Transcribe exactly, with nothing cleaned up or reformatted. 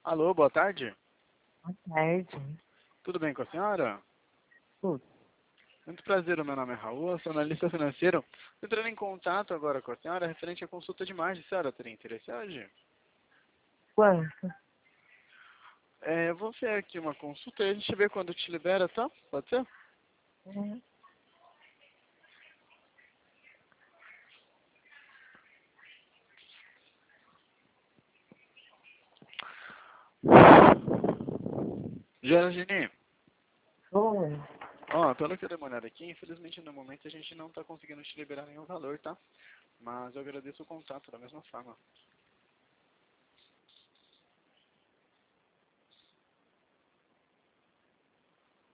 Alô, boa tarde. Boa tarde. Tudo bem com a senhora? Tudo. Muito prazer, o meu nome é Raul, eu sou analista financeiro. Estou entrando em contato agora com a senhora referente à consulta de imagem. A senhora teria interesse hoje? Quanto? É, eu vou ver aqui uma consulta e a gente vê quando te libera, tá? Pode ser? Uhum. Geraldine, Oi. ó, pelo que eu dei uma olhada aqui, infelizmente no momento a gente não está conseguindo te liberar nenhum valor, tá? Mas eu agradeço o contato da mesma forma.